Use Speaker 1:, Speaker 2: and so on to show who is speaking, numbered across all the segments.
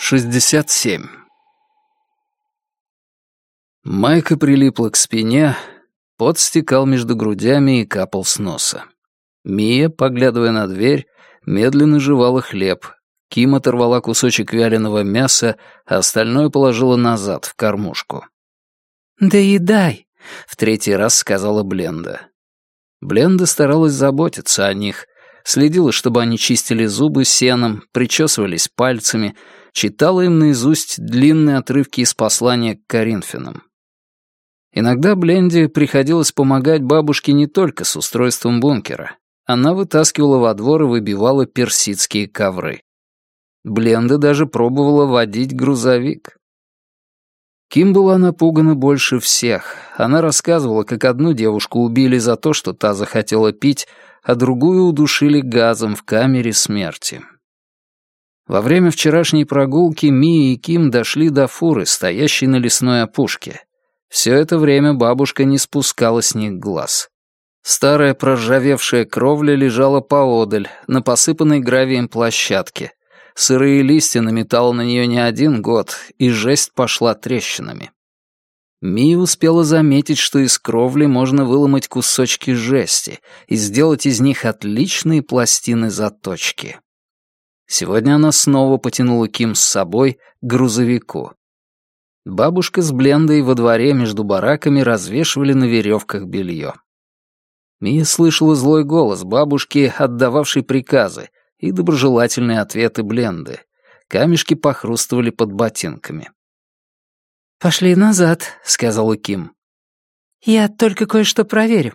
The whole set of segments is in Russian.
Speaker 1: 67. Майка прилипла к спине, пот стекал между грудями и капал с носа. Мия, поглядывая на дверь, медленно жевала хлеб. Ким оторвала кусочек вяленого мяса, а остальное положила назад, в кормушку.
Speaker 2: «Доедай»,
Speaker 1: — в третий раз сказала Бленда. Бленда старалась заботиться о них, следила, чтобы они чистили зубы сеном, причесывались пальцами, читала им наизусть длинные отрывки из послания к Коринфянам. Иногда Бленде приходилось помогать бабушке не только с устройством бункера. Она вытаскивала во двор и выбивала персидские ковры. Бленда даже пробовала водить грузовик. Ким была напугана больше всех. Она рассказывала, как одну девушку убили за то, что та захотела пить, а другую удушили газом в камере смерти. Во время вчерашней прогулки Мия и Ким дошли до фуры, стоящей на лесной опушке. Все это время бабушка не спускала с них глаз. Старая проржавевшая кровля лежала поодаль, на посыпанной гравием площадке. Сырые листья наметало на нее не один год, и жесть пошла трещинами. Мия успела заметить, что из кровли можно выломать кусочки жести и сделать из них отличные пластины-заточки. Сегодня она снова потянула Ким с собой к грузовику. Бабушка с Блендой во дворе между бараками развешивали на веревках белье. Мия слышала злой голос бабушки, отдававшей приказы, и доброжелательные ответы Бленды. Камешки похрустывали под ботинками.
Speaker 2: «Пошли назад», — сказала Ким. «Я только кое-что проверю».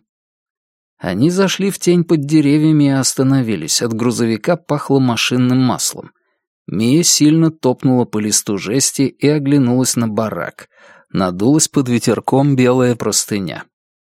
Speaker 1: Они зашли в тень под деревьями и остановились. От грузовика пахло машинным маслом. Мия сильно топнула по листу жести и оглянулась на барак. Надулась под ветерком белая простыня.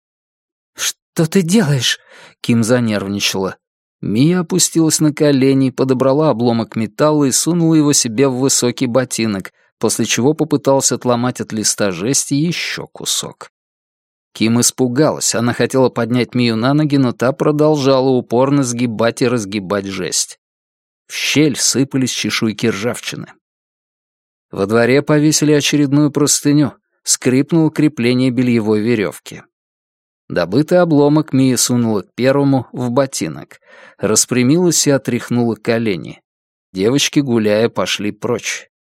Speaker 2: «Что ты делаешь?» — Ким занервничала.
Speaker 1: Мия опустилась на колени, подобрала обломок металла и сунула его себе в высокий ботинок, после чего попыталась отломать от листа жести еще кусок. Ким испугалась, она хотела поднять Мию на ноги, но та продолжала упорно сгибать и разгибать жесть. В щель сыпались чешуйки ржавчины. Во дворе повесили очередную простыню, скрипнуло крепление бельевой веревки. Добытый обломок Мия сунула к первому в ботинок, распрямилась и отряхнула колени. Девочки, гуляя, пошли прочь.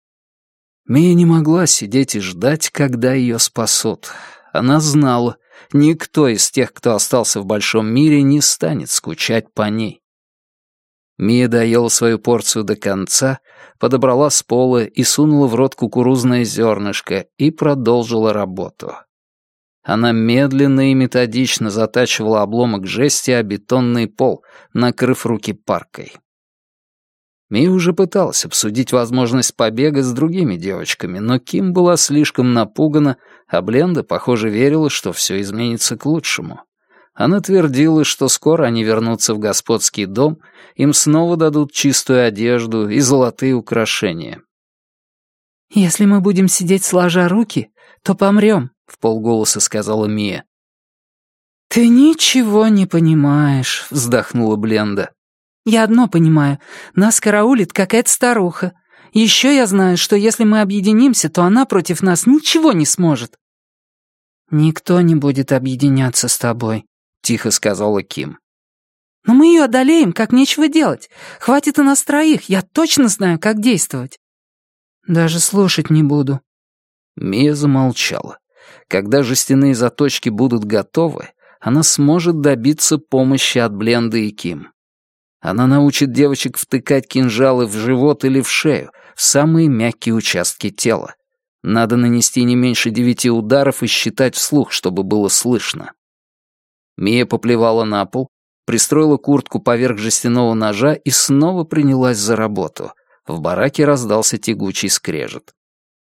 Speaker 1: Мия не могла сидеть и ждать, когда ее спасут. Она знала, никто из тех, кто остался в большом мире, не станет скучать по ней. Мия доела свою порцию до конца, подобрала с пола и сунула в рот кукурузное зернышко и продолжила работу. Она медленно и методично затачивала обломок жести о бетонный пол, накрыв руки паркой. Мия уже пыталась обсудить возможность побега с другими девочками, но Ким была слишком напугана, а Бленда, похоже, верила, что все изменится к лучшему. Она твердила, что скоро они вернутся в господский дом, им снова дадут чистую одежду и золотые украшения.
Speaker 2: «Если мы будем сидеть сложа руки, то помрем», — вполголоса сказала Мия. «Ты ничего не понимаешь», — вздохнула Бленда. «Я одно понимаю. Нас караулит какая-то старуха. Еще я знаю, что если мы объединимся, то она против нас ничего не сможет». «Никто не будет объединяться с тобой», — тихо сказала Ким. «Но мы ее одолеем, как нечего делать. Хватит и нас троих, я точно знаю, как действовать». «Даже слушать не буду».
Speaker 1: Мия замолчала. Когда жестяные заточки будут готовы, она сможет добиться помощи от Бленды и Ким. Она научит девочек втыкать кинжалы в живот или в шею, в самые мягкие участки тела. Надо нанести не меньше 9 ударов и считать вслух, чтобы было слышно. Мия поплевала на пол, пристроила куртку поверх жестяного ножа и снова принялась за работу. В бараке раздался тягучий скрежет.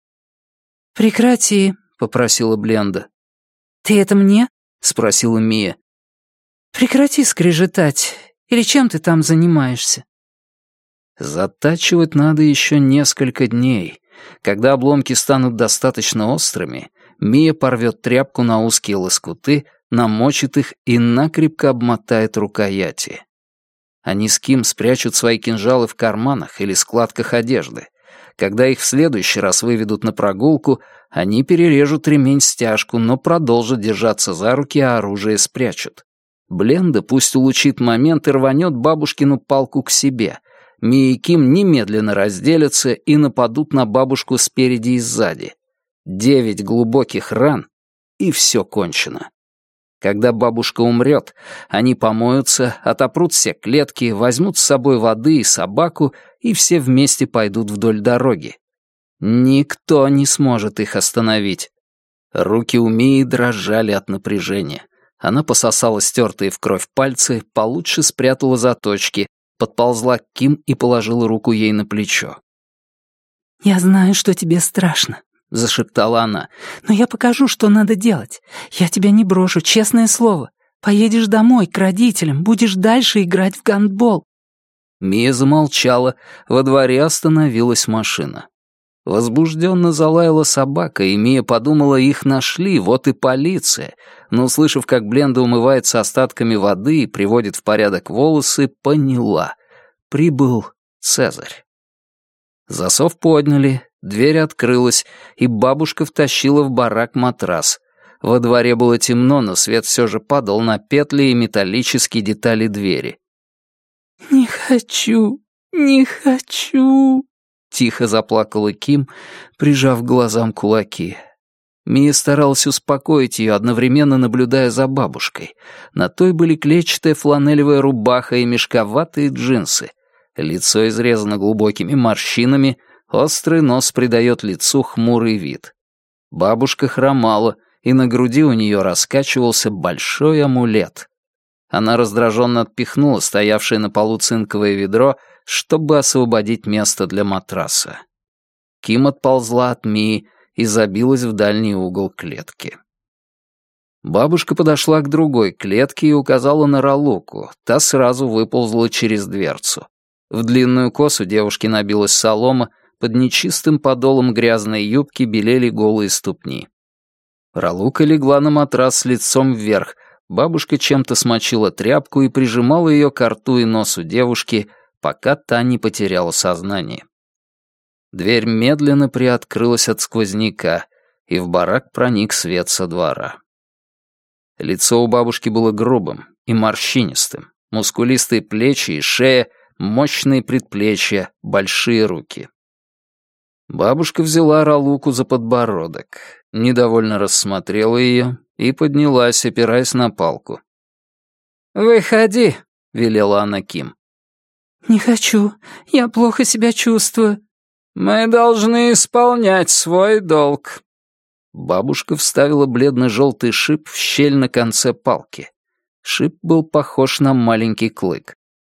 Speaker 2: «Прекрати», — попросила Бленда. «Ты это мне?» — спросила Мия. «Прекрати скрежетать. Или чем ты там занимаешься?»
Speaker 1: Затачивать надо еще несколько дней. Когда обломки станут достаточно острыми, Мия порвет тряпку на узкие лоскуты, намочит их и накрепко обмотает рукояти. Они с Ким спрячут свои кинжалы в карманах или складках одежды. Когда их в следующий раз выведут на прогулку, они перережут ремень-стяжку, но продолжат держаться за руки, а оружие спрячут. Бленда пусть улучит момент и рванет бабушкину палку к себе. Мия и Ким немедленно разделятся и нападут на бабушку спереди и сзади. 9 глубоких ран, и все кончено. Когда бабушка умрет, они помоются, отопрут все клетки, возьмут с собой воды и собаку, и все вместе пойдут вдоль дороги. Никто не сможет их остановить. Руки у Мии дрожали от напряжения. Она пососала стертые в кровь пальцы, получше спрятала заточки, подползла к Ким и положила руку ей на плечо.
Speaker 2: «Я знаю, что тебе страшно», — зашептала она. «Но я покажу, что надо делать. Я тебя не брошу, честное слово. Поедешь домой, к родителям, будешь дальше играть в гандбол».
Speaker 1: Мия замолчала, во дворе остановилась машина. Возбужденно залаяла собака, и Мия подумала, их нашли, вот и полиция. Но, услышав, как Бленда умывается остатками воды и приводит в порядок волосы, поняла. Прибыл Цезарь. Засов подняли, дверь открылась, и бабушка втащила в барак матрас. Во дворе было темно, но свет все же падал на петли и металлические детали двери.
Speaker 2: «Не хочу, не хочу», — тихо заплакала Ким, прижав к глазам кулаки. Мия старалась успокоить ее, одновременно наблюдая за бабушкой. На той были клетчатая фланелевая рубаха и мешковатые джинсы. Лицо изрезано глубокими морщинами, острый нос придает лицу хмурый вид. Бабушка хромала, и на груди у нее раскачивался большой амулет. Она раздраженно отпихнула стоявшее на полу цинковое ведро, чтобы освободить место для матраса. Ким отползла от Мии и забилась в дальний угол клетки. Бабушка подошла к другой клетке и указала на Ралуку. Та сразу выползла через дверцу. В длинную косу девушки набилась солома, под нечистым подолом грязной юбки белели голые ступни. Ралука легла на матрас с лицом вверх. Бабушка чем-то смочила тряпку и прижимала ее к рту и носу девушки, пока та не потеряла сознание. Дверь медленно приоткрылась от сквозняка, и в барак проник свет со двора. Лицо у бабушки было грубым и морщинистым, мускулистые плечи и шея, мощные предплечья, большие руки. Бабушка взяла Ралуку за подбородок, недовольно рассмотрела ее и поднялась, опираясь на палку. «Выходи», — велела она Ким. «Не хочу, я плохо себя чувствую».
Speaker 1: «Мы должны исполнять свой долг». Бабушка вставила бледно-желтый шип в щель на конце палки. Шип был похож на маленький клык.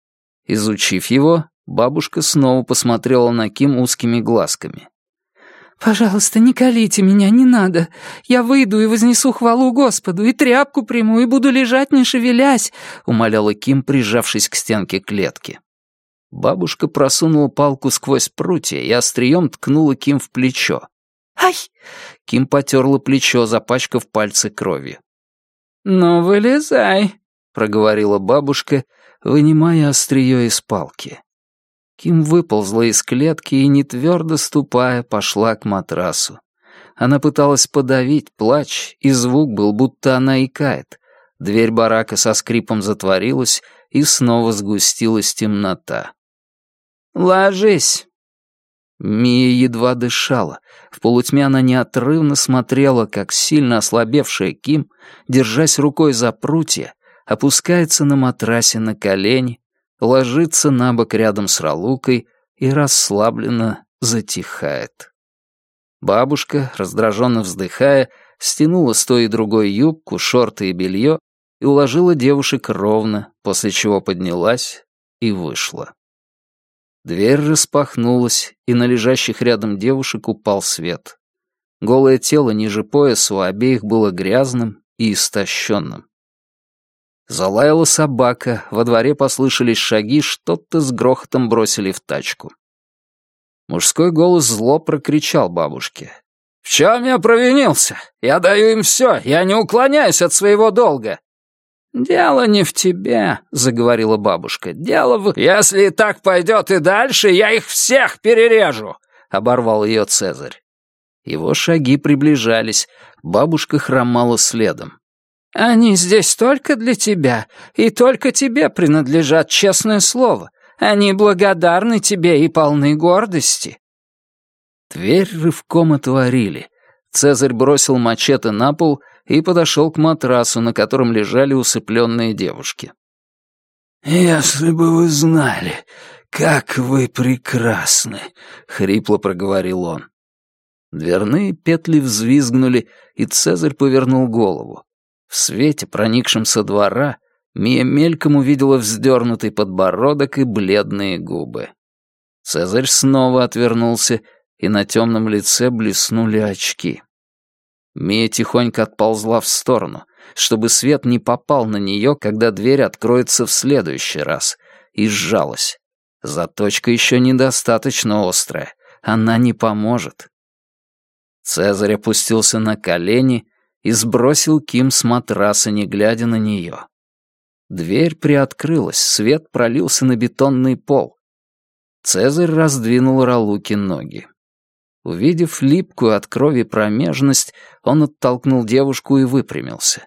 Speaker 1: Изучив его, бабушка снова посмотрела на Ким узкими глазками.
Speaker 2: «Пожалуйста, не колите меня, не надо. Я выйду и вознесу хвалу Господу, и тряпку приму, и буду лежать, не шевелясь», — умоляла Ким, прижавшись к стенке клетки. Бабушка просунула палку сквозь прутья и острием ткнула Ким в плечо. «Ай!»
Speaker 1: — Ким потерла плечо, запачкав пальцы кровью. «Ну, вылезай», — проговорила бабушка, вынимая острие из палки. Ким выползла из клетки и, не твердо ступая, пошла к матрасу. Она пыталась подавить плач, и звук был, будто она икает. Дверь барака со скрипом затворилась, и снова сгустилась темнота. «Ложись!» Мия едва дышала. В полутьме она неотрывно смотрела, как сильно ослабевшая Ким, держась рукой за прутья, опускается на матрасе на колени, ложится на бок рядом с Ралукой и расслабленно затихает. Бабушка, раздраженно вздыхая, стянула с той и другой юбку, шорты и белье и уложила девушек ровно, после чего поднялась и вышла. Дверь распахнулась, и на лежащих рядом девушек упал свет. Голое тело ниже пояса у обеих было грязным и истощенным. Залаяла собака, во дворе послышались шаги, что-то с грохотом бросили в тачку. Мужской голос зло прокричал бабушке. «В чем я провинился? Я даю им все, я не уклоняюсь от своего долга». «Дело не в тебе», — заговорила бабушка. «Дело в... Если так пойдет и дальше, я их всех перережу. — оборвал ее Цезарь. Его шаги приближались, бабушка хромала следом.
Speaker 2: «Они здесь только для тебя, и только тебе принадлежат, честное слово. Они благодарны тебе и полны гордости».
Speaker 1: Дверь рывком отворили. Цезарь бросил мачете на пол и подошел к матрасу, на котором лежали усыпленные девушки. «Если бы вы знали, как вы прекрасны!» — хрипло проговорил он. Дверные петли взвизгнули, и Цезарь повернул голову. В свете, проникшем со двора, Мия мельком увидела вздернутый подбородок и бледные губы. Цезарь снова отвернулся, и на темном лице блеснули очки. Мия тихонько отползла в сторону, чтобы свет не попал на нее, когда дверь откроется в следующий раз, и сжалась. Заточка еще недостаточно острая, она не поможет. Цезарь опустился на колени и сбросил Ким с матраса, не глядя на нее. Дверь приоткрылась, свет пролился на бетонный пол. Цезарь раздвинул Ралуки ноги. Увидев липкую от крови промежность, он оттолкнул девушку и выпрямился.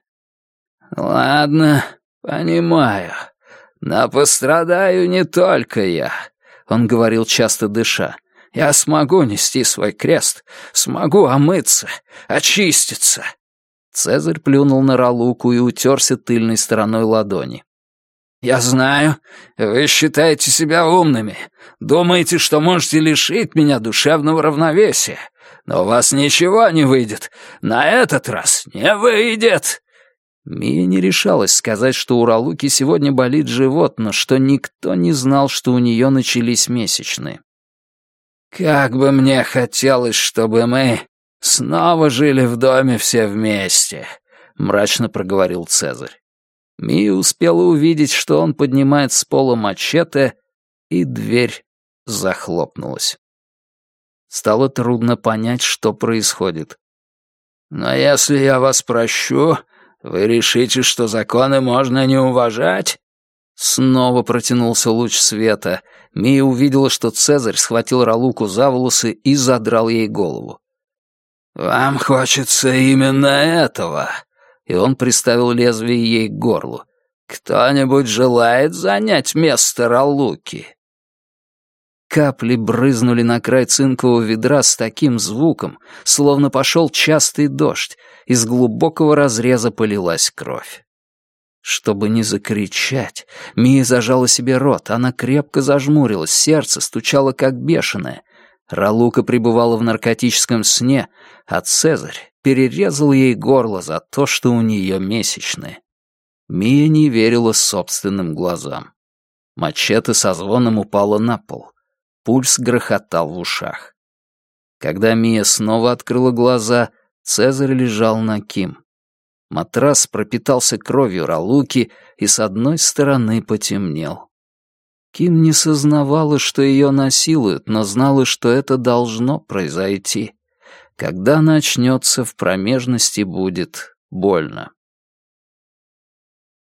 Speaker 1: «Ладно, понимаю. Но пострадаю не только я», — он говорил, часто дыша. «Я смогу нести свой крест, смогу омыться, очиститься». Цезарь плюнул на Ралуку и утерся тыльной стороной ладони. «Я знаю, вы считаете себя умными, думаете, что можете лишить меня душевного равновесия, но у вас ничего не выйдет, на этот раз не выйдет». Мия не решалась сказать, что у Ралуки сегодня болит живот, но что никто не знал, что у нее начались месячные. «Как бы мне хотелось, чтобы мы снова жили в доме все вместе», — мрачно проговорил Цезарь. Мия успела увидеть, что он поднимает с пола мачете, и дверь захлопнулась. Стало трудно понять, что происходит. «Но если я вас прощу, вы решите, что законы можно не уважать?» Снова протянулся луч света. Мия увидела, что Цезарь схватил Ралуку за волосы и задрал ей голову. «Вам хочется именно этого?» И он приставил лезвие ей к горлу. «Кто-нибудь желает занять место Ралуки?» Капли брызнули на край цинкового ведра с таким звуком, словно пошел частый дождь, из глубокого разреза полилась кровь. Чтобы не закричать, Мия зажала себе рот, она крепко зажмурилась, сердце стучало как бешеное. Ралука пребывала в наркотическом сне, а Цезарь перерезал ей горло за то, что у нее месячные. Мия не верила собственным глазам. Мачете со звоном упала на пол. Пульс грохотал в ушах. Когда Мия снова открыла глаза, Цезарь лежал на Ким. Матрас пропитался кровью Ралуки и с одной стороны потемнел. Ким не сознавала, что ее насилуют, но знала, что это должно произойти. Когда она очнется, в промежности будет больно.